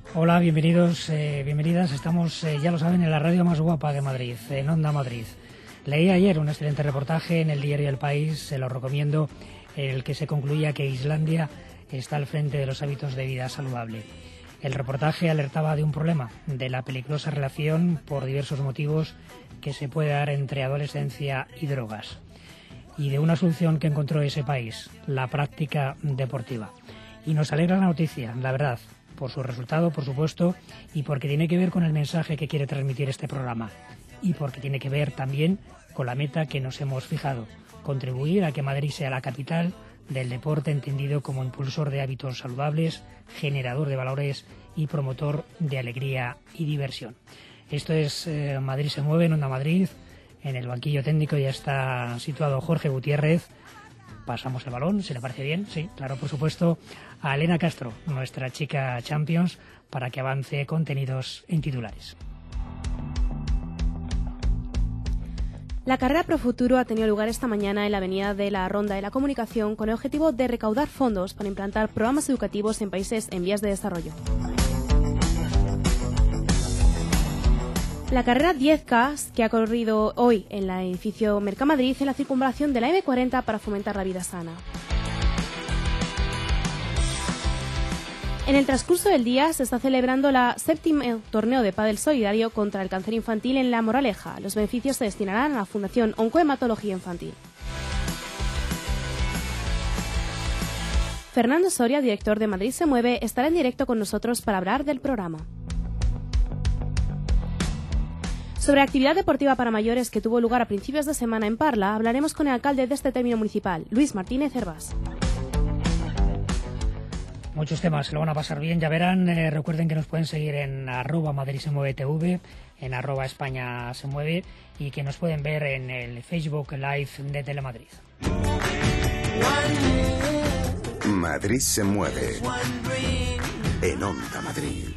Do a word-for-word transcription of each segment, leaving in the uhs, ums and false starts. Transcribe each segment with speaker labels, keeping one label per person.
Speaker 1: Hola, bienvenidos, eh, bienvenidas. Estamos, eh, ya lo saben, en la radio más guapa de Madrid, en Onda Madrid. Leí ayer un excelente reportaje en el diario El País, se lo recomiendo, en el que se concluía que Islandia está al frente de los hábitos de vida saludable. El reportaje alertaba de un problema, de la peligrosa relación, por diversos motivos, que se puede dar entre adolescencia y drogas. Y de una solución que encontró ese país, la práctica deportiva. Y nos alegra la noticia, la verdad, por su resultado, por supuesto, y porque tiene que ver con el mensaje que quiere transmitir este programa. Y porque tiene que ver también con la meta que nos hemos fijado, contribuir a que Madrid sea la capital del deporte entendido como impulsor de hábitos saludables, generador de valores y promotor de alegría y diversión. Esto es eh, Madrid se mueve en Onda Madrid. En el banquillo técnico ya está situado Jorge Gutiérrez. Pasamos el balón, si le parece bien, sí, claro, por supuesto, a Elena Castro, nuestra chica Champions, para que avance contenidos en titulares.
Speaker 2: La carrera Pro Futuro ha tenido lugar esta mañana en la Avenida de la Ronda de la Comunicación con el objetivo de recaudar fondos para implantar programas educativos en países en vías de desarrollo. La carrera diez K, que ha corrido hoy en el edificio Mercamadrid, en la circunvalación de la eme cuarenta para fomentar la vida sana. En el transcurso del día se está celebrando la séptimo torneo de pádel solidario contra el cáncer infantil en La Moraleja. Los beneficios se destinarán a la Fundación Oncohematología Infantil. Fernando Soria, director de Madrid se mueve, estará en directo con nosotros para hablar del programa. Sobre actividad deportiva para mayores que tuvo lugar a principios de semana en Parla, hablaremos con el alcalde de este término municipal, Luis Martínez Hervás.
Speaker 1: Muchos temas, se lo van a pasar bien, ya verán. Eh, recuerden que nos pueden seguir en arroba Madrid se mueve T V, en arroba España se mueve, y que nos pueden ver en el Facebook Live de Telemadrid.
Speaker 3: Madrid se mueve en Onda Madrid.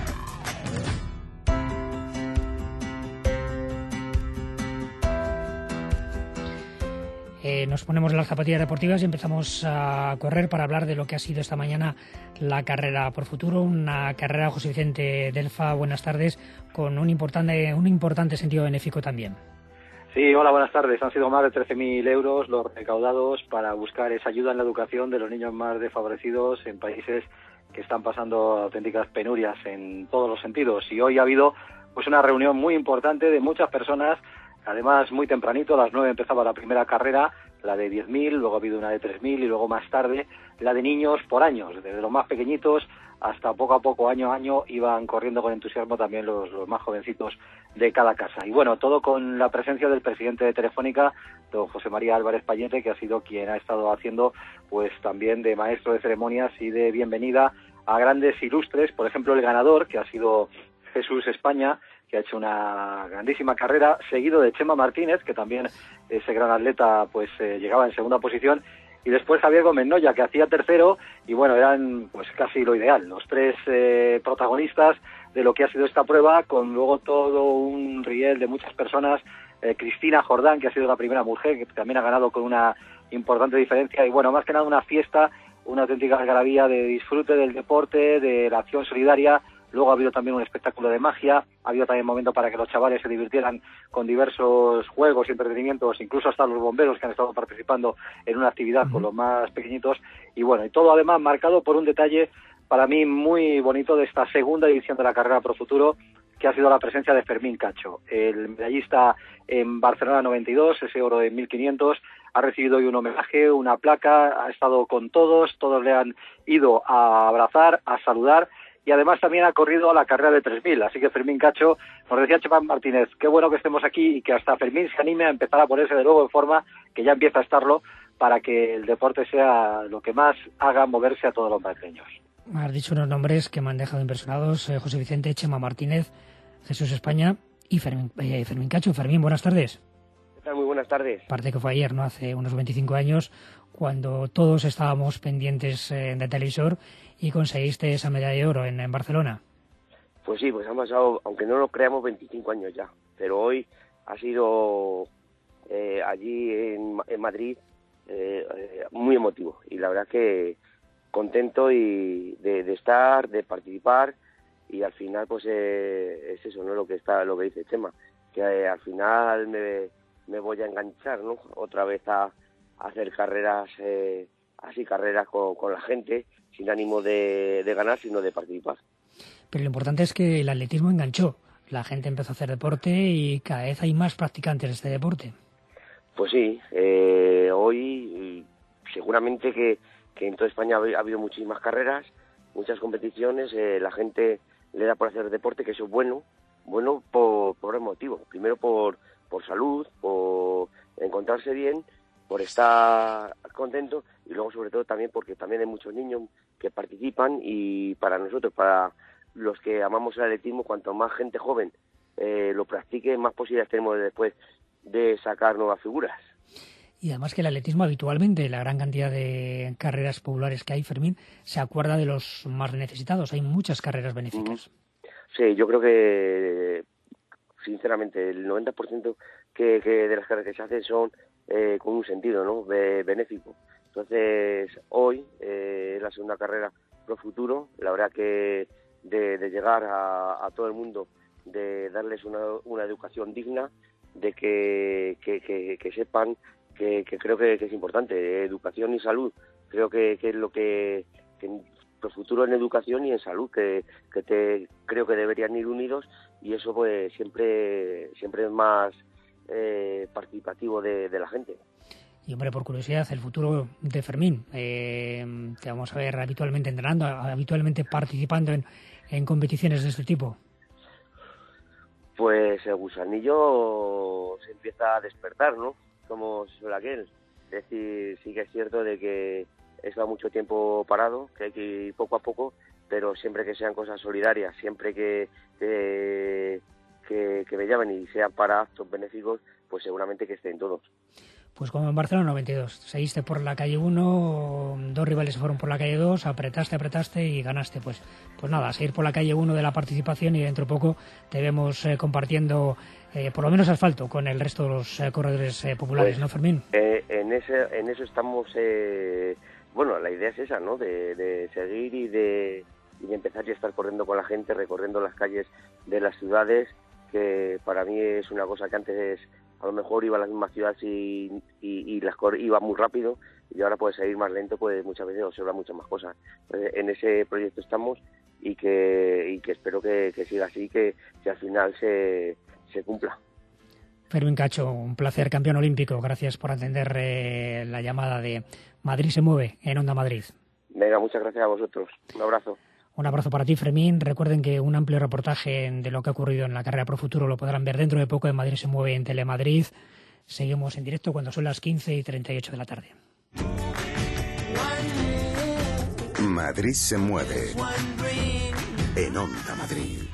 Speaker 1: Eh, nos ponemos las zapatillas deportivas y empezamos a correr para hablar de lo que ha sido esta mañana la carrera Pro Futuro, una carrera, José Vicente Delfa, buenas tardes, con un importante, un importante sentido benéfico también.
Speaker 4: Sí, hola, buenas tardes. Han sido más de trece mil euros los recaudados para buscar esa ayuda en la educación de los niños más desfavorecidos en países que están pasando auténticas penurias en todos los sentidos. Y hoy ha habido pues una reunión muy importante de muchas personas. Además, muy tempranito, a las nueve empezaba la primera carrera, la de diez mil, luego ha habido una de tres mil y luego más tarde la de niños por años, desde los más pequeñitos hasta poco a poco, año a año, iban corriendo con entusiasmo también los, los más jovencitos de cada casa. Y bueno, todo con la presencia del presidente de Telefónica, don José María Álvarez Payete, que ha sido quien ha estado haciendo pues también de maestro de ceremonias y de bienvenida a grandes ilustres, por ejemplo el ganador, que ha sido Jesús España, que ha hecho una grandísima carrera, seguido de Chema Martínez, que también ese gran atleta pues eh, llegaba en segunda posición, y después Javier Gómez Noya, que hacía tercero, y bueno, eran pues casi lo ideal, los tres eh, protagonistas de lo que ha sido esta prueba, con luego todo un riel de muchas personas, eh, Cristina Jordán, que ha sido la primera mujer, que también ha ganado con una importante diferencia, y bueno, más que nada una fiesta, una auténtica algarabía de disfrute del deporte, de la acción solidaria. Luego ha habido también un espectáculo de magia, ha habido también momento para que los chavales se divirtieran con diversos juegos y entretenimientos, incluso hasta los bomberos que han estado participando en una actividad con los más pequeñitos. Y bueno, y todo además marcado por un detalle para mí muy bonito de esta segunda edición de la carrera Pro Futuro, que ha sido la presencia de Fermín Cacho, el medallista en Barcelona noventa y dos, ese oro de mil quinientos, ha recibido hoy un homenaje, una placa, ha estado con todos, todos le han ido a abrazar, a saludar, y además también ha corrido a la carrera de tres mil, así que Fermín Cacho, nos decía Chema Martínez, qué bueno que estemos aquí y que hasta Fermín se anime a empezar a ponerse de nuevo en forma, que ya empieza a estarlo, para que el deporte sea lo que más haga moverse a todos los madrileños.
Speaker 1: Has dicho unos nombres que me han dejado impresionados, eh, José Vicente, Chema Martínez, Jesús España y Fermín, eh, Fermín Cacho. Fermín, buenas tardes.
Speaker 5: ¿Qué tal? Muy buenas tardes.
Speaker 1: Parte que fue ayer, ¿no? Hace unos veinticinco años, cuando todos estábamos pendientes eh, de televisor y conseguiste esa medalla de oro en, en Barcelona.
Speaker 5: Pues sí, pues han pasado, aunque no lo creamos, veinticinco años ya. Pero hoy ha sido eh, allí en, en Madrid eh, eh, muy emotivo. Y la verdad que contento y de, de estar, de participar y al final pues eh, es eso, ¿no? Lo que está, lo que dice Chema, que eh, al final me, me voy a enganchar, ¿no? Otra vez a, a hacer carreras, eh, así carreras con, con la gente, sin ánimo de, de ganar, sino de participar.
Speaker 1: Pero lo importante es que el atletismo enganchó. La gente empezó a hacer deporte y cada vez hay más practicantes de este deporte.
Speaker 5: Pues sí, eh, hoy seguramente que, que en toda España ha habido muchísimas carreras, muchas competiciones, eh, la gente le da por hacer deporte, que eso es bueno, bueno por, por el motivo. Primero por, por salud, por encontrarse bien, por estar contento, y luego sobre todo también porque también hay muchos niños que participan, y para nosotros, para los que amamos el atletismo, cuanto más gente joven eh, lo practique, más posibilidades tenemos de después de sacar nuevas figuras.
Speaker 1: Y además que el atletismo habitualmente, la gran cantidad de carreras populares que hay, Fermín, se acuerda de los más necesitados. Hay muchas carreras benéficas.
Speaker 5: Sí, yo creo que, sinceramente, el noventa por ciento que, que de las carreras que se hacen son eh, con un sentido, ¿no? Be- benéfico. Entonces, hoy eh, es la segunda carrera Pro Futuro. La verdad que de, de llegar a, a todo el mundo, de darles una, una educación digna, de que, que, que, que sepan que, que creo que, que es importante, educación y salud. Creo que, que es lo que, que Pro Futuro en educación y en salud, que, que te, creo que deberían ir unidos, y eso pues siempre, siempre es más eh, participativo de, de la gente.
Speaker 1: Y hombre, por curiosidad, el futuro de Fermín, eh, te vamos a ver habitualmente entrenando, habitualmente participando en, en competiciones de este tipo.
Speaker 5: Pues el gusanillo se empieza a despertar, ¿no? Como suele aquel. Es decir, sí que es cierto de que he estado mucho tiempo parado, que hay que ir poco a poco, pero siempre que sean cosas solidarias, siempre que, que, que, que me llamen y sean para actos benéficos, pues seguramente que estén todos.
Speaker 1: Pues como en Barcelona noventa y dos, seguiste por la calle uno, dos rivales se fueron por la calle dos, apretaste, apretaste y ganaste. Pues pues nada, a seguir por la calle uno de la participación, y dentro de poco te vemos eh, compartiendo eh, por lo menos asfalto con el resto de los eh, corredores eh, populares, pues, ¿no, Fermín?
Speaker 5: Eh, en, ese, en eso estamos, eh, bueno, la idea es esa, ¿no? De, de seguir y de, y de empezar ya a estar corriendo con la gente, recorriendo las calles de las ciudades, que para mí es una cosa que antes a lo mejor iba a las mismas ciudades y, y, y las cor- iba muy rápido, y ahora puede seguir más lento, pues muchas veces observa muchas más cosas. Entonces, en ese proyecto estamos, y que, y que espero que, que siga así, que, que al final se, se cumpla.
Speaker 1: Fermín Cacho, un placer, campeón olímpico. Gracias por atender eh, la llamada de Madrid se mueve en Onda Madrid.
Speaker 5: Venga, muchas gracias a vosotros. Un abrazo.
Speaker 1: Un abrazo para ti, Fermín. Recuerden que un amplio reportaje de lo que ha ocurrido en la carrera Pro Futuro lo podrán ver dentro de poco en Madrid se mueve en Telemadrid. Seguimos en directo cuando son las quince y treinta y ocho de la tarde.
Speaker 3: Madrid se mueve en Onda Madrid.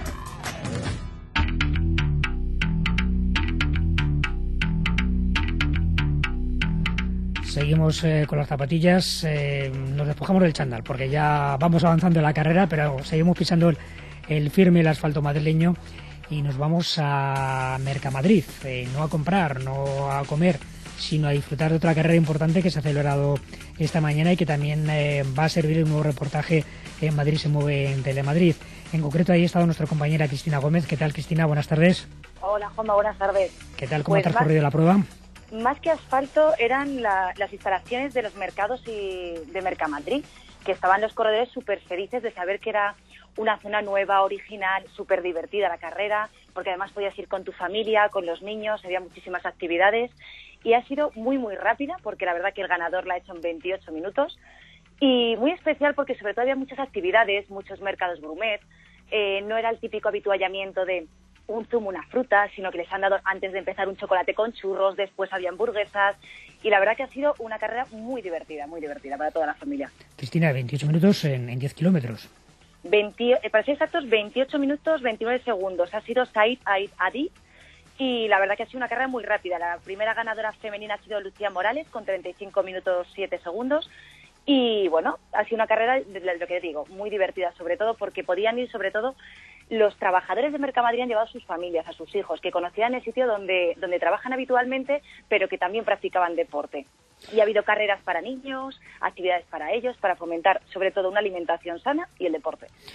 Speaker 1: Seguimos eh, con las zapatillas, eh, nos despojamos del chándal porque ya vamos avanzando en la carrera, pero seguimos pisando el, el firme, el asfalto madrileño, y nos vamos a Mercamadrid, eh, no a comprar, no a comer, sino a disfrutar de otra carrera importante que se ha celebrado esta mañana y que también eh, va a servir un nuevo reportaje en Madrid se mueve en Telemadrid. En concreto ahí ha estado nuestra compañera Cristina Gómez. ¿Qué tal, Cristina? Buenas tardes.
Speaker 6: Hola, Juanma, buenas tardes.
Speaker 1: ¿Qué tal? ¿Cómo
Speaker 6: Pues
Speaker 1: ha transcurrido la prueba?
Speaker 6: Más que asfalto eran la, las instalaciones de los mercados y de Mercamadrid, que estaban los corredores súper felices de saber que era una zona nueva, original, súper divertida la carrera, porque además podías ir con tu familia, con los niños, había muchísimas actividades, y ha sido muy, muy rápida, porque la verdad que el ganador la ha hecho en veintiocho minutos, y muy especial porque sobre todo había muchas actividades, muchos mercados gourmet, eh, no era el típico habituallamiento de un zumo, una fruta, sino que les han dado antes de empezar un chocolate con churros, después había hamburguesas, y la verdad que ha sido una carrera muy divertida, muy divertida para toda la familia.
Speaker 1: Cristina, veintiocho minutos en, en diez kilómetros.
Speaker 6: veinte, eh, para ser exactos, veintiocho minutos, veintinueve segundos. Ha sido Said Aid Adi, y la verdad que ha sido una carrera muy rápida. La primera ganadora femenina ha sido Lucía Morales, con treinta y cinco minutos siete segundos. Y bueno, ha sido una carrera, de lo que digo, muy divertida, sobre todo porque podían ir, sobre todo, los trabajadores de Mercamadrid han llevado a sus familias, a sus hijos, que conocían el sitio donde, donde trabajan habitualmente, pero que también practicaban deporte. Y ha habido carreras para niños, actividades para ellos, para fomentar sobre todo una alimentación sana y el deporte.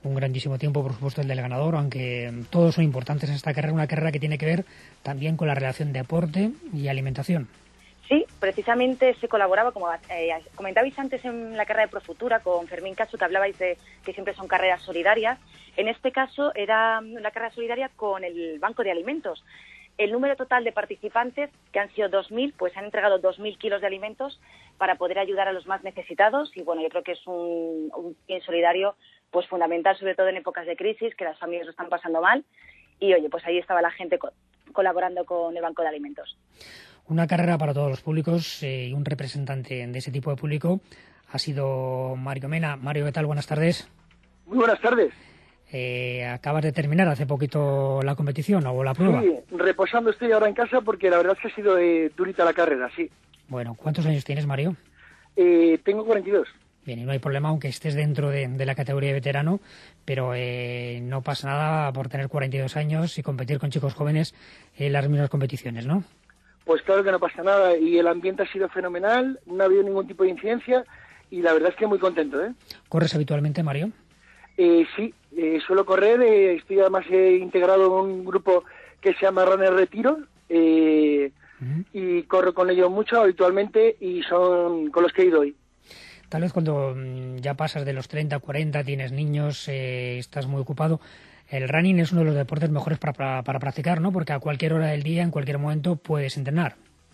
Speaker 1: un grandísimo tiempo, por supuesto, el del ganador, aunque todos son importantes en esta carrera, una carrera que tiene que ver también con la relación deporte y alimentación.
Speaker 6: Sí, precisamente se colaboraba, como eh, comentabais antes en la carrera de Profutura con Fermín Cacho, que hablabais de que siempre son carreras solidarias. En este caso era una carrera solidaria con el Banco de Alimentos. El número total de participantes, que han sido dos mil, pues han entregado dos mil kilos de alimentos para poder ayudar a los más necesitados. Y bueno, yo creo que es un, un bien solidario pues fundamental, sobre todo en épocas de crisis, que las familias lo están pasando mal. Y oye, pues ahí estaba la gente co- colaborando con el Banco de Alimentos.
Speaker 1: Una carrera para todos los públicos eh, y un representante de ese tipo de público ha sido Mario Mena. Mario, ¿qué tal? Buenas tardes.
Speaker 7: Muy buenas tardes.
Speaker 1: Eh, acabas de terminar hace poquito la competición o la prueba.
Speaker 7: Sí, reposando estoy ahora en casa porque la verdad es que ha sido eh, durita la carrera, sí.
Speaker 1: Bueno, ¿cuántos años tienes, Mario?
Speaker 7: Eh, tengo cuarenta y dos.
Speaker 1: Bien, y no hay problema aunque estés dentro de, de la categoría de veterano, pero eh, no pasa nada por tener cuarenta y dos años y competir con chicos jóvenes en las mismas competiciones, ¿no?
Speaker 7: Pues claro que no pasa nada y el ambiente ha sido fenomenal, no ha habido ningún tipo de incidencia y la verdad es que muy contento, ¿eh?
Speaker 1: ¿Corres habitualmente, Mario?
Speaker 7: Eh, sí, eh, suelo correr, eh, estoy además eh, integrado en un grupo que se llama Runner Retiro eh, uh-huh. y corro con ellos mucho habitualmente y son con los que he ido hoy.
Speaker 1: Tal vez cuando ya pasas de los treinta, cuarenta, tienes niños, eh, estás muy ocupado. El running es uno de los deportes mejores para, para, para practicar, ¿no? Porque a cualquier hora del día, en cualquier momento, puedes entrenar.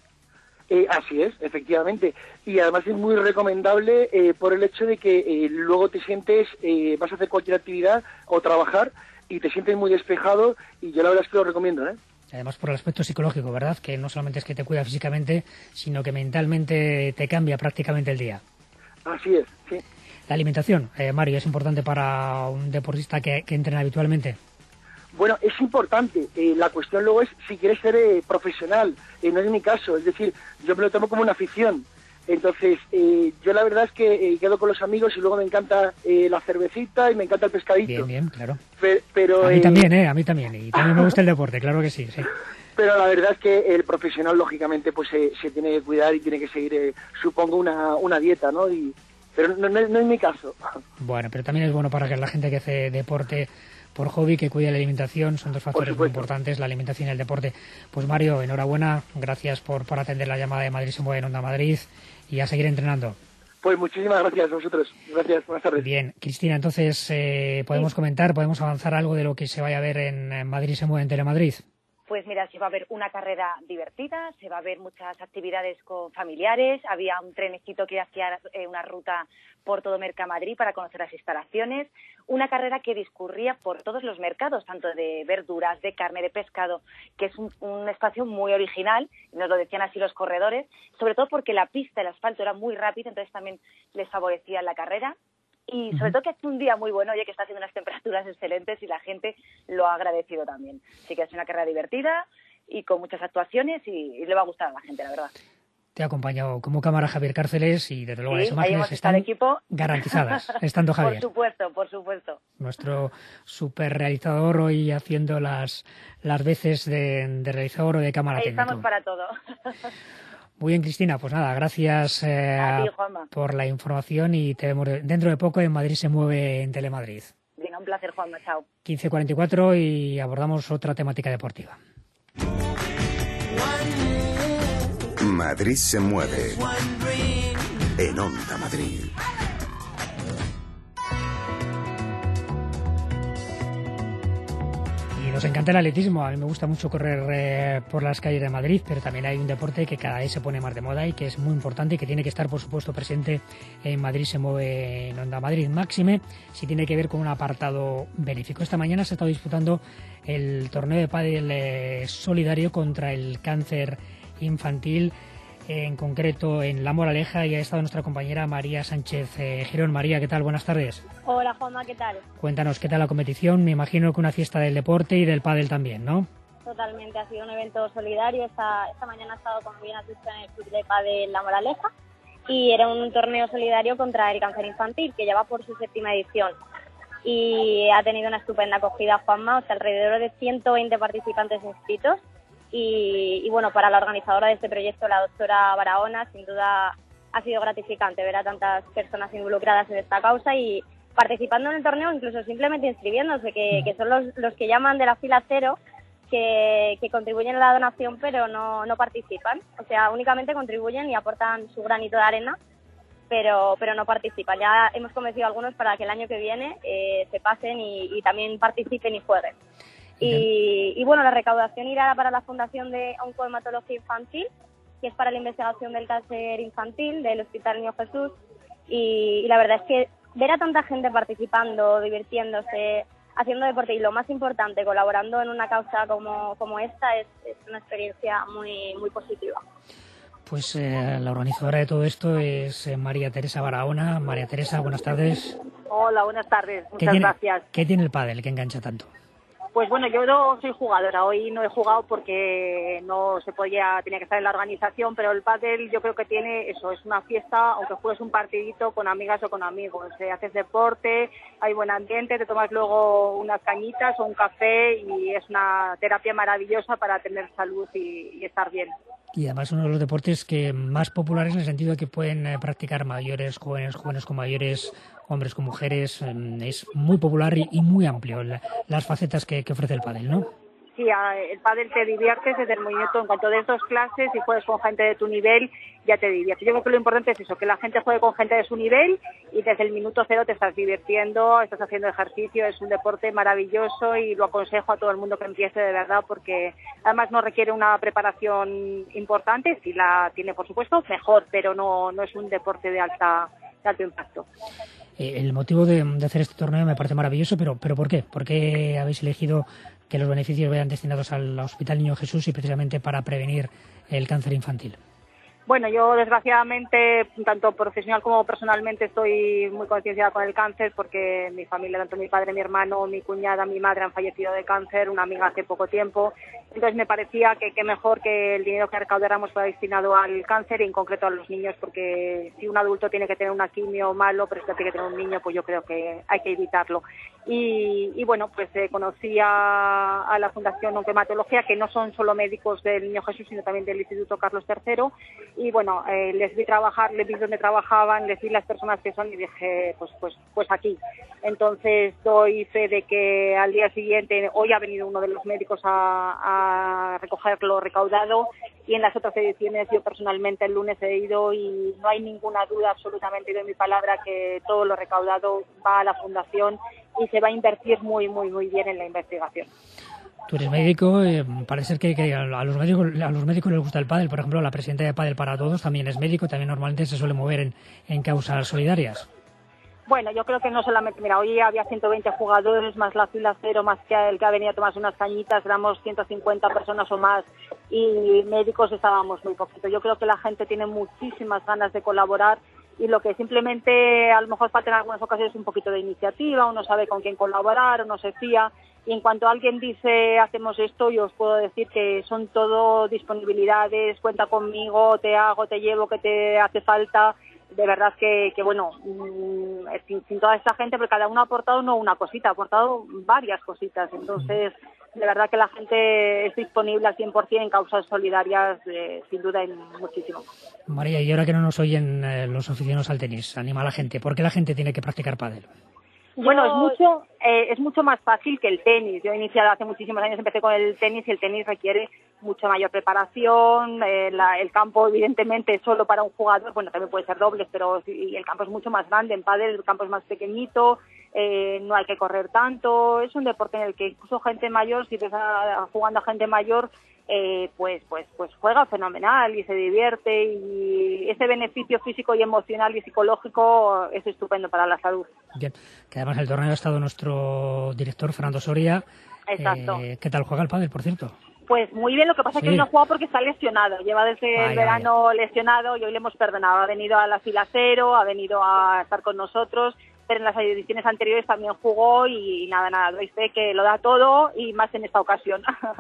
Speaker 7: Eh, así es, efectivamente. Y además es muy recomendable eh, por el hecho de que eh, luego te sientes, eh, vas a hacer cualquier actividad o trabajar y te sientes muy despejado y yo la verdad es que lo recomiendo, ¿eh?
Speaker 1: Además por el aspecto psicológico, ¿verdad? Que no solamente es que te cuida físicamente, sino que mentalmente te cambia prácticamente el día.
Speaker 7: Así es, sí.
Speaker 1: La alimentación, eh, Mario, ¿es importante para un deportista que, que entrena habitualmente?
Speaker 7: Bueno, es importante. Eh, la cuestión luego es si quieres ser eh, profesional. Eh, no es mi caso. Es decir, yo me lo tomo como una afición. Entonces, eh, yo la verdad es que eh, quedo con los amigos y luego me encanta eh, la cervecita y me encanta el pescadito.
Speaker 1: Bien, bien, claro.
Speaker 7: Pero, pero
Speaker 1: a mí
Speaker 7: eh...
Speaker 1: también, ¿eh? A mí también. Y también me gusta el deporte, claro que sí, sí.
Speaker 7: Pero la verdad es que el profesional, lógicamente, pues eh, se tiene que cuidar y tiene que seguir, eh, supongo, una, una dieta, ¿no? Y pero no, no, no es mi caso.
Speaker 1: Bueno, pero también es bueno para que la gente que hace deporte por hobby, que cuide la alimentación, son dos factores muy importantes, la alimentación y el deporte. Pues Mario, enhorabuena, gracias por, por atender la llamada de Madrid se mueve en Onda Madrid y a seguir entrenando.
Speaker 7: Pues muchísimas gracias a vosotros. Gracias, buenas tardes.
Speaker 1: Bien, Cristina, entonces, eh, ¿podemos sí. comentar, podemos avanzar algo de lo que se vaya a ver en, en Madrid se mueve en Telemadrid?
Speaker 6: Pues mira, se va a ver una carrera divertida, se va a ver muchas actividades con familiares, había un trenecito que hacía eh, una ruta por todo Mercamadrid para conocer las instalaciones, una carrera que discurría por todos los mercados, tanto de verduras, de carne, de pescado, que es un, un espacio muy original, nos lo decían así los corredores, sobre todo porque la pista, el asfalto era muy rápido, entonces también les favorecía la carrera. Y sobre todo que es un día muy bueno, oye, que está haciendo unas temperaturas excelentes y la gente lo ha agradecido también. Así que es una carrera divertida y con muchas actuaciones y, y le va a gustar a la gente, la verdad.
Speaker 1: Te ha acompañado como cámara Javier Cárceles y desde luego
Speaker 6: sí,
Speaker 1: las imágenes están
Speaker 6: equipo.
Speaker 1: garantizadas, estando Javier.
Speaker 6: Por supuesto, por supuesto.
Speaker 1: Nuestro super realizador hoy haciendo las, las veces de, de realizador o de cámara
Speaker 6: Ahí
Speaker 1: técnico.
Speaker 6: Estamos para todo.
Speaker 1: Muy bien, Cristina, pues nada, gracias eh,
Speaker 6: a ti, Juanma,
Speaker 1: por la información y te vemos dentro de poco en Madrid se mueve en Telemadrid.
Speaker 6: Venga, un placer, Juanma, chao.
Speaker 1: quince cuarenta y cuatro y abordamos otra temática deportiva.
Speaker 3: Madrid se mueve en Onda Madrid.
Speaker 1: Nos encanta el atletismo, a mí me gusta mucho correr eh, por las calles de Madrid, pero también hay un deporte que cada vez se pone más de moda y que es muy importante y que tiene que estar, por supuesto, presente en Madrid se mueve en Onda Madrid. Máxime, si tiene que ver con un apartado benéfico. Esta mañana se ha estado disputando el torneo de pádel eh, solidario contra el cáncer infantil, en concreto en La Moraleja, y ha estado nuestra compañera María Sánchez eh, Girón. María, ¿qué tal? Buenas tardes.
Speaker 8: Hola, Juanma, ¿qué tal?
Speaker 1: Cuéntanos, ¿qué tal la competición? Me imagino que una fiesta del deporte y del pádel también, ¿no?
Speaker 8: Totalmente, ha sido un evento solidario. Esta, esta mañana he estado, como bien has visto, en el club de pádel La Moraleja y era un torneo solidario contra el cáncer infantil que ya va por su séptima edición y ha tenido una estupenda acogida, Juanma, o sea, alrededor de ciento veinte participantes inscritos. Y, y bueno, para la organizadora de este proyecto, la doctora Barahona, sin duda ha sido gratificante ver a tantas personas involucradas en esta causa y, participando en el torneo, incluso simplemente inscribiéndose, que, que son los, los que llaman de la fila cero, que, que contribuyen a la donación pero no, no participan. O sea, únicamente contribuyen y aportan su granito de arena, pero pero no participan. Ya hemos convencido a algunos para que el año que viene eh, se pasen y, y también participen y jueguen. Y, y bueno, la recaudación irá para la Fundación de Oncohematología Infantil, que es para la investigación del cáncer infantil del Hospital Niño Jesús. Y, y la verdad es que ver a tanta gente participando, divirtiéndose, haciendo deporte y lo más importante, colaborando en una causa como, como esta es, es una experiencia muy, muy positiva.
Speaker 1: Pues eh, la organizadora de todo esto es eh, María Teresa Barahona. María Teresa, buenas tardes.
Speaker 9: Hola, buenas tardes. Muchas
Speaker 1: ¿Qué tiene,
Speaker 9: gracias.
Speaker 1: ¿Qué tiene el pádel que engancha tanto?
Speaker 9: Pues bueno, yo no soy jugadora, hoy no he jugado porque no se podía, tenía que estar en la organización, pero el pádel yo creo que tiene eso, es una fiesta, aunque juegues un partidito con amigas o con amigos, eh, haces deporte, hay buen ambiente, te tomas luego unas cañitas o un café y es una terapia maravillosa para tener salud y, y estar bien.
Speaker 1: Y además uno de los deportes que más populares en el sentido de que pueden eh, practicar mayores, jóvenes, jóvenes con mayores, hombres con mujeres. Eh, es muy popular y, y muy amplio la, las facetas que, que ofrece el pádel, ¿no?
Speaker 9: Sí, el pádel te diviertes desde el movimiento. En cuanto des dos clases y juegues con gente de tu nivel, ya te diviertes. Yo creo que lo importante es eso, que la gente juegue con gente de su nivel y desde el minuto cero te estás divirtiendo, estás haciendo ejercicio, es un deporte maravilloso y lo aconsejo a todo el mundo que empiece de verdad porque además no requiere una preparación importante, si la tiene por supuesto, mejor, pero no, no es un deporte de alta de alto impacto.
Speaker 1: Eh, el motivo de, de hacer este torneo me parece maravilloso, pero, pero ¿por qué? ¿Por qué habéis elegido que los beneficios vayan destinados al Hospital Niño Jesús y precisamente para prevenir el cáncer infantil?
Speaker 9: Bueno, yo desgraciadamente, tanto profesional como personalmente, estoy muy concienciada con el cáncer porque mi familia, tanto mi padre, mi hermano, mi cuñada, mi madre han fallecido de cáncer, una amiga hace poco tiempo. Entonces me parecía que, que mejor que el dinero que recaudáramos fuera destinado al cáncer y en concreto a los niños, porque si un adulto tiene que tener una quimio malo, pero si tiene que tener un niño, pues yo creo que hay que evitarlo. Y, y bueno, pues eh, conocí a, a la Fundación Oncohematología, que no son solo médicos del Niño Jesús, sino también del Instituto Carlos tercero, y bueno, eh, les vi trabajar, les vi dónde trabajaban, les vi las personas que son y dije, pues pues pues aquí. Entonces doy fe de que al día siguiente, hoy ha venido uno de los médicos a, a recoger lo recaudado y en las otras ediciones yo personalmente el lunes he ido y no hay ninguna duda absolutamente, doy mi palabra que todo lo recaudado va a la fundación y se va a invertir muy, muy, muy bien en la investigación.
Speaker 1: Tú eres médico, eh, parece ser que, que a los médicos a los médicos les gusta el pádel. Por ejemplo, la presidenta de Pádel para Todos también es médico, también normalmente se suele mover en, en causas solidarias.
Speaker 9: Bueno, yo creo que no solamente, mira, hoy había ciento veinte jugadores, más la fila cero, más que el que ha venido a tomarse unas cañitas, éramos ciento cincuenta personas o más, y médicos estábamos muy poquito. Yo creo que la gente tiene muchísimas ganas de colaborar, y lo que simplemente a lo mejor falta en algunas ocasiones es un poquito de iniciativa, uno sabe con quién colaborar, uno se fía, y en cuanto alguien dice hacemos esto, yo os puedo decir que son todo disponibilidades, cuenta conmigo, te hago, te llevo, que te hace falta. De verdad que, que bueno, mmm, sin, sin toda esta gente, porque cada uno ha aportado no una cosita, ha aportado varias cositas. Entonces, de verdad que la gente es disponible al cien por ciento en causas solidarias, eh, sin duda, hay muchísimo.
Speaker 1: María, y ahora que no nos oyen eh, los aficionados al tenis, anima a la gente. ¿Por qué la gente tiene que practicar pádel?
Speaker 9: Bueno, es mucho eh, es mucho más fácil que el tenis. Yo he iniciado hace muchísimos años, empecé con el tenis y el tenis requiere mucha mayor preparación. Eh, la, el campo, evidentemente, es solo para un jugador. Bueno, también puede ser dobles, pero sí, el campo es mucho más grande. En pádel el campo es más pequeñito, eh, no hay que correr tanto. Es un deporte en el que incluso gente mayor, si te está jugando a gente mayor, Eh, pues pues pues juega fenomenal y se divierte y ese beneficio físico y emocional y psicológico es estupendo para la salud.
Speaker 1: Bien, que además el torneo ha estado nuestro director Fernando Soria.
Speaker 9: Exacto.
Speaker 1: Eh, ¿Qué tal juega el pádel, por cierto?
Speaker 9: Pues muy bien, lo que pasa
Speaker 1: sí.
Speaker 9: es que hoy no juega porque está lesionado, lleva desde
Speaker 1: vaya,
Speaker 9: el verano
Speaker 1: vaya.
Speaker 9: lesionado y hoy le hemos perdonado, ha venido a la fila cero, ha venido a estar con nosotros, pero en las ediciones anteriores también jugó y nada, nada, doy fe que lo da todo y más en esta ocasión.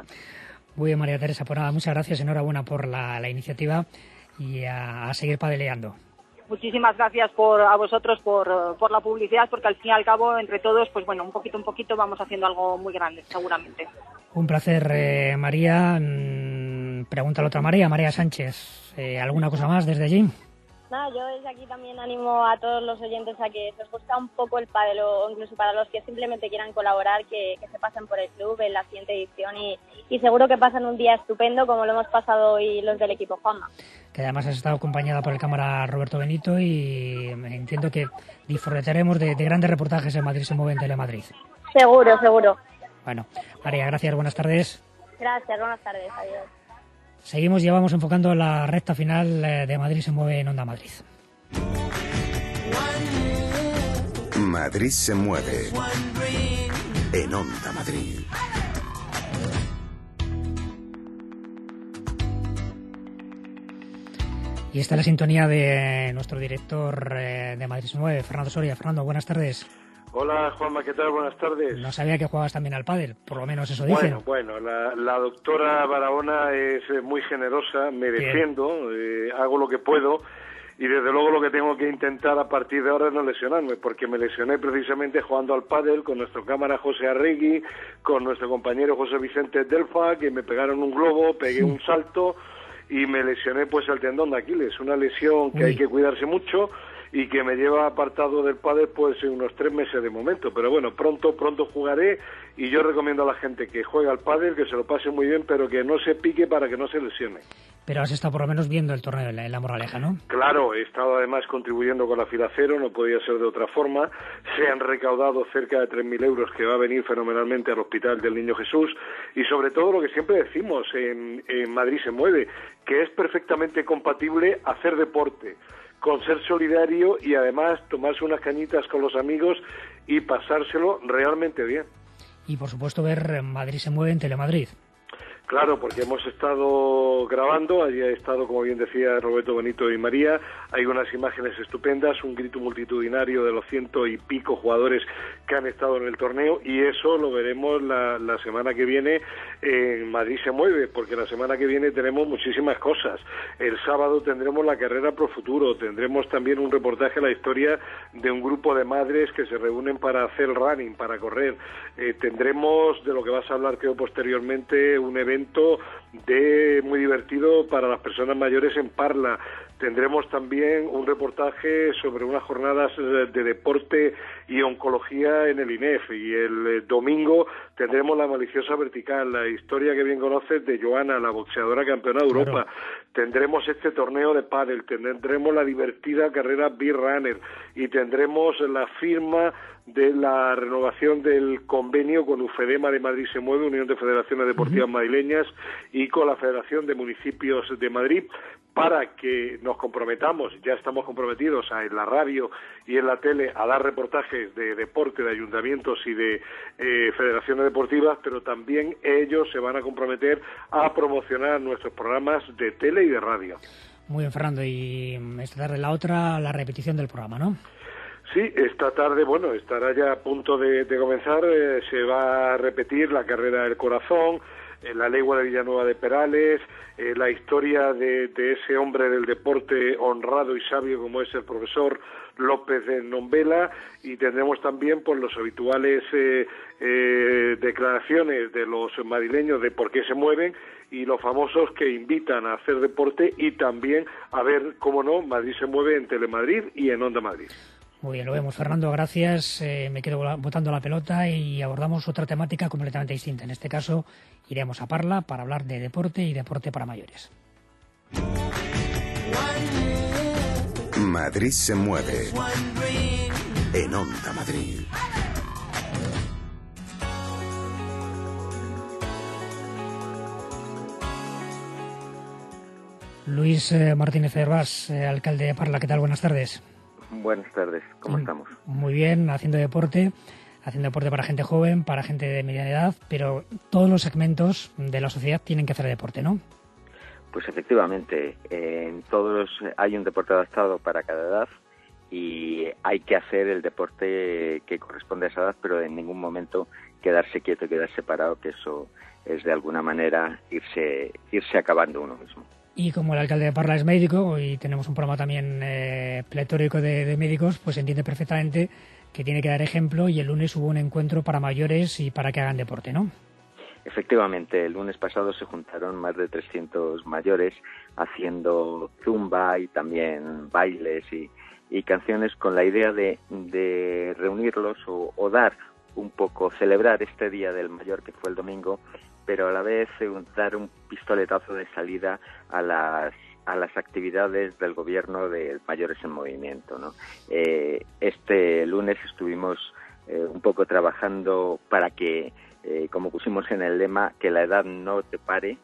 Speaker 1: Muy bien, María Teresa, pues nada, muchas gracias, enhorabuena por la, la iniciativa y a, a seguir padeleando.
Speaker 9: Muchísimas gracias por a vosotros por, por la publicidad, porque al fin y al cabo, entre todos, pues bueno, un poquito, un poquito vamos haciendo algo muy grande, seguramente.
Speaker 1: Un placer, eh, María. Mm, pregunta a la otra María, María Sánchez. Eh, ¿Alguna cosa más desde allí?
Speaker 8: Nada, yo desde aquí también animo a todos los oyentes a que si os gusta un poco el pádel o incluso para los que simplemente quieran colaborar, que, que se pasen por el club en la siguiente edición y, y seguro que pasan un día estupendo como lo hemos pasado hoy los del equipo Juanma.
Speaker 1: Que además has estado acompañada por el cámara Roberto Benito y entiendo que disfrutaremos de, de grandes reportajes en Madrid se mueve en Telemadrid.
Speaker 8: Seguro, seguro.
Speaker 1: Bueno, María, gracias, buenas tardes.
Speaker 8: Gracias, buenas tardes, adiós.
Speaker 1: Seguimos, ya vamos enfocando la recta final de Madrid se mueve en Onda Madrid.
Speaker 3: Madrid se mueve en Onda Madrid.
Speaker 1: Y esta es la sintonía de nuestro director de Madrid se mueve, Fernando Soria. Fernando, buenas tardes.
Speaker 10: Hola Juanma, ¿qué tal? Buenas tardes.
Speaker 1: No sabía que jugabas también al pádel, por lo menos eso dicen.
Speaker 10: Bueno, bueno, la, la doctora Barahona es muy generosa, me defiendo, eh, hago lo que puedo y desde luego lo que tengo que intentar a partir de ahora es no lesionarme, porque me lesioné precisamente jugando al pádel con nuestro cámara José Arregui, con nuestro compañero José Vicente Delfa, que me pegaron un globo, pegué un salto y me lesioné pues el tendón de Aquiles, una lesión que Uy. hay que cuidarse mucho y que me lleva apartado del pádel pues en unos tres meses de momento, pero bueno, pronto, pronto jugaré y yo recomiendo a la gente que juegue al pádel, que se lo pase muy bien, pero que no se pique para que no se lesione.
Speaker 1: Pero has estado por lo menos viendo el torneo en la, en la Moraleja, ¿no?
Speaker 10: Claro, he estado además contribuyendo con la Fila Cero, no podía ser de otra forma. Se han recaudado cerca de tres mil euros que va a venir fenomenalmente al Hospital del Niño Jesús y sobre todo lo que siempre decimos en, en Madrid se mueve, que es perfectamente compatible hacer deporte con ser solidario y además tomarse unas cañitas con los amigos y pasárselo realmente bien.
Speaker 1: Y por supuesto ver Madrid se mueve en Telemadrid.
Speaker 10: Claro, porque hemos estado grabando, allí ha estado, como bien decía Roberto Benito y María, hay unas imágenes estupendas, un grito multitudinario de los ciento y pico jugadores que han estado en el torneo y eso lo veremos la, la semana que viene en Madrid se mueve, porque la semana que viene tenemos muchísimas cosas. El sábado tendremos la carrera Pro Futuro, tendremos también un reportaje a la historia de un grupo de madres que se reúnen para hacer running, para correr. Eh, tendremos, de lo que vas a hablar creo posteriormente, un evento de muy divertido para las personas mayores en Parla. Tendremos también un reportaje sobre unas jornadas de deporte y oncología en el I N E F y el domingo tendremos la maliciosa vertical, la historia que bien conoces de Joana, la boxeadora campeona de Europa. Claro. Tendremos este torneo de pádel, tendremos la divertida carrera Beer Runner y tendremos la firma de la renovación del convenio con UFEDEMA de Madrid se mueve, Unión de Federaciones Deportivas uh-huh. Madrileñas, y con la Federación de Municipios de Madrid, para que nos comprometamos, ya estamos comprometidos a, en la radio y en la tele a dar reportajes de deporte, de ayuntamientos y de eh, federaciones deportivas, pero también ellos se van a comprometer a promocionar nuestros programas de tele y de radio.
Speaker 1: Muy bien, Fernando, y esta tarde la otra, la repetición del programa, ¿no?
Speaker 10: Sí, esta tarde, bueno, estará ya a punto de, de comenzar, eh, se va a repetir la carrera del corazón, eh, la legua de Villanueva de Perales, eh, la historia de, de ese hombre del deporte honrado y sabio como es el profesor López de Nombela, y tendremos también pues los habituales eh, eh, declaraciones de los madrileños de por qué se mueven y los famosos que invitan a hacer deporte y también a ver, cómo no, Madrid se mueve en Telemadrid y en Onda Madrid.
Speaker 1: Muy bien, lo vemos. Fernando, gracias. Eh, me quedo botando la pelota y abordamos otra temática completamente distinta. En este caso, iremos a Parla para hablar de deporte y deporte para mayores.
Speaker 3: Madrid se mueve en Onda Madrid.
Speaker 1: Luis eh, Martínez Hervás, eh, alcalde de Parla, ¿qué tal? Buenas tardes.
Speaker 11: Buenas tardes, ¿cómo estamos?
Speaker 1: Muy bien, haciendo deporte, haciendo deporte para gente joven, para gente de mediana edad, pero todos los segmentos de la sociedad tienen que hacer deporte, ¿no?
Speaker 11: Pues efectivamente, en todos hay un deporte adaptado para cada edad y hay que hacer el deporte que corresponde a esa edad, pero en ningún momento quedarse quieto y quedarse parado, que eso es de alguna manera irse, irse acabando uno mismo.
Speaker 1: Y como el alcalde de Parla es médico y tenemos un programa también eh, pletórico de, de médicos, pues entiende perfectamente que tiene que dar ejemplo y el lunes hubo un encuentro para mayores y para que hagan deporte, ¿no?
Speaker 11: efectivamente, el lunes pasado se juntaron más de trescientos mayores haciendo zumba y también bailes y, y canciones con la idea de, de reunirlos o, o dar un poco, celebrar este Día del Mayor que fue el domingo, pero a la vez eh, dar un pistoletazo de salida a las a las actividades del gobierno de Mayores en Movimiento, ¿no? Eh, este lunes estuvimos eh, un poco trabajando para que, eh, como pusimos en el lema, que la edad no te pare,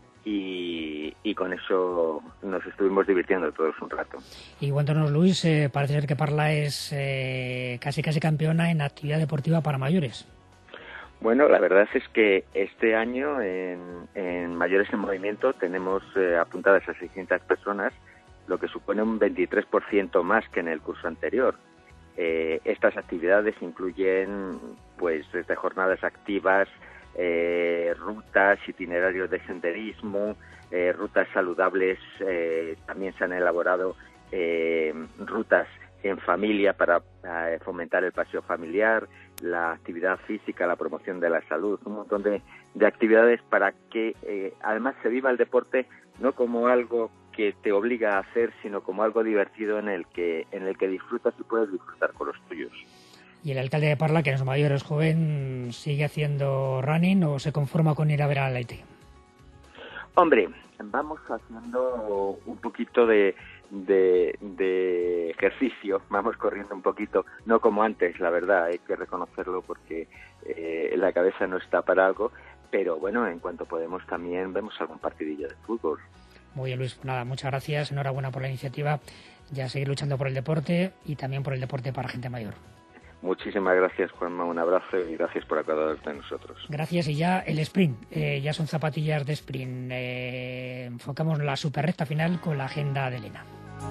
Speaker 11: y, y con eso nos estuvimos divirtiendo todos un rato.
Speaker 1: Y cuéntanos, Luis, eh, parece ser que Parla es eh, casi casi campeona en actividad deportiva para mayores.
Speaker 11: Bueno, la verdad es que este año en, en Mayores en Movimiento tenemos eh, apuntadas a seiscientas personas, lo que supone un veintitrés por ciento más que en el curso anterior. Eh, estas actividades incluyen pues desde jornadas activas, eh, rutas, itinerarios de senderismo, eh, rutas saludables, eh, también se han elaborado eh, rutas en familia para eh, fomentar el paseo familiar, la actividad física, la promoción de la salud, un montón de, de actividades para que eh, además se viva el deporte no como algo que te obliga a hacer, sino como algo divertido en el que en el que disfrutas y puedes disfrutar con los tuyos.
Speaker 1: ¿Y el alcalde de Parla, que no es mayor, es joven, sigue haciendo running o se conforma con ir a ver al Athletic?
Speaker 11: Hombre, vamos haciendo un poquito de, de, de ejercicio, vamos corriendo un poquito, no como antes, la verdad, hay que reconocerlo porque eh, la cabeza no está para algo, pero bueno, en cuanto podemos también vemos algún partidillo de fútbol.
Speaker 1: Muy bien, Luis, pues nada, muchas gracias, enhorabuena por la iniciativa, ya seguir luchando por el deporte y también por el deporte para gente mayor.
Speaker 11: Muchísimas gracias, Juanma, un abrazo y gracias por acordarte de nosotros.
Speaker 1: Gracias, y ya el sprint, eh, ya son zapatillas de sprint. Eh, enfocamos la super recta final con la agenda de Elena.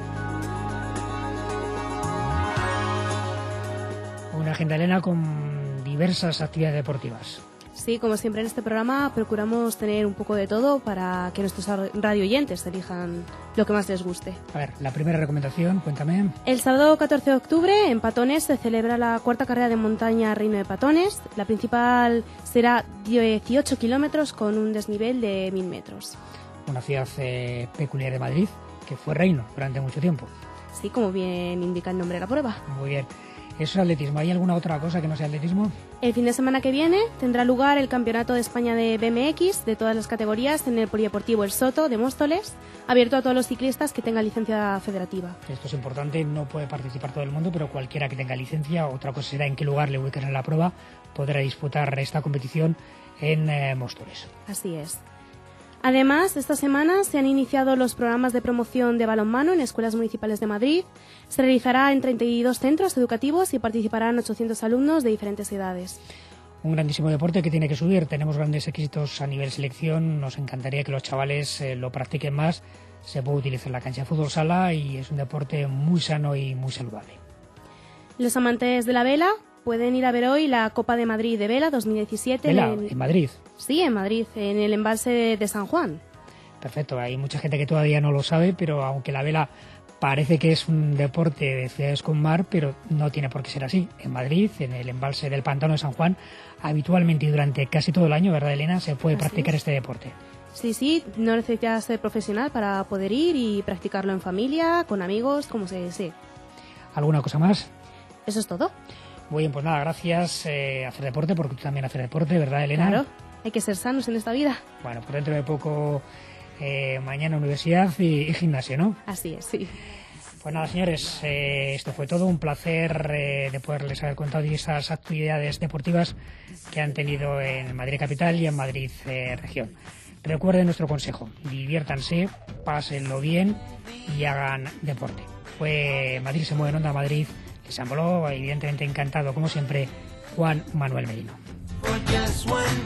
Speaker 1: Una agenda, Elena, con diversas actividades deportivas.
Speaker 2: Sí, como siempre en este programa procuramos tener un poco de todo para que nuestros radioyentes elijan lo que más les guste.
Speaker 1: A ver, la primera recomendación, cuéntame.
Speaker 2: El sábado catorce de octubre en Patones se celebra la cuarta carrera de montaña Reino de Patones. La principal será dieciocho kilómetros con un desnivel de mil metros.
Speaker 1: Una ciudad eh, peculiar de Madrid que fue reino durante mucho tiempo.
Speaker 2: Sí, como bien indica el nombre de la prueba.
Speaker 1: Muy bien. Eso es atletismo. ¿Hay alguna otra cosa que no sea atletismo?
Speaker 2: El fin de semana que viene tendrá lugar el Campeonato de España de B M X de todas las categorías en el Polideportivo El Soto de Móstoles, abierto a todos los ciclistas que tengan licencia federativa.
Speaker 1: Esto es importante, no puede participar todo el mundo, pero cualquiera que tenga licencia, otra cosa será en qué lugar le ubiquen en la prueba, podrá disputar esta competición en eh, Móstoles.
Speaker 2: Así es. Además, esta semana se han iniciado los programas de promoción de balonmano en escuelas municipales de Madrid. Se realizará en treinta y dos centros educativos y participarán ochocientos alumnos de diferentes edades.
Speaker 1: Un grandísimo deporte que tiene que subir. Tenemos grandes éxitos a nivel selección. Nos encantaría que los chavales eh, lo practiquen más. Se puede utilizar la cancha de fútbol sala y es un deporte muy sano y muy saludable.
Speaker 2: Los amantes de la vela pueden ir a ver hoy la Copa de Madrid de Vela dos mil diecisiete.
Speaker 1: ¿Vela?
Speaker 2: En, el...
Speaker 1: ¿En Madrid?
Speaker 2: Sí, en Madrid, en el embalse de San Juan.
Speaker 1: Perfecto, hay mucha gente que todavía no lo sabe, pero aunque la vela parece que es un deporte de ciudades con mar, pero no tiene por qué ser así. En Madrid, en el embalse del Pantano de San Juan, habitualmente y durante casi todo el año, ¿verdad, Elena?, se puede practicar este deporte.
Speaker 2: Sí, sí, no necesitas ser profesional para poder ir y practicarlo en familia, con amigos, como se desee. ¿
Speaker 1: ¿Alguna cosa más?
Speaker 2: Eso es todo.
Speaker 1: Muy bien, pues nada, gracias eh, hacer deporte, porque tú también haces deporte, ¿verdad, Elena?
Speaker 2: Claro, hay que ser sanos en esta vida.
Speaker 1: Bueno, por dentro de poco, eh, mañana universidad y, y gimnasio, ¿no?
Speaker 2: Así es, sí.
Speaker 1: Pues nada, señores, eh, esto fue todo. Un placer eh, de poderles haber contado esas actividades deportivas que han tenido en Madrid Capital y en Madrid eh, Región. Recuerden nuestro consejo, diviértanse, pásenlo bien y hagan deporte. Fue Madrid se mueve en Onda Madrid. Les habló, evidentemente encantado, como siempre, Juan Manuel Merino.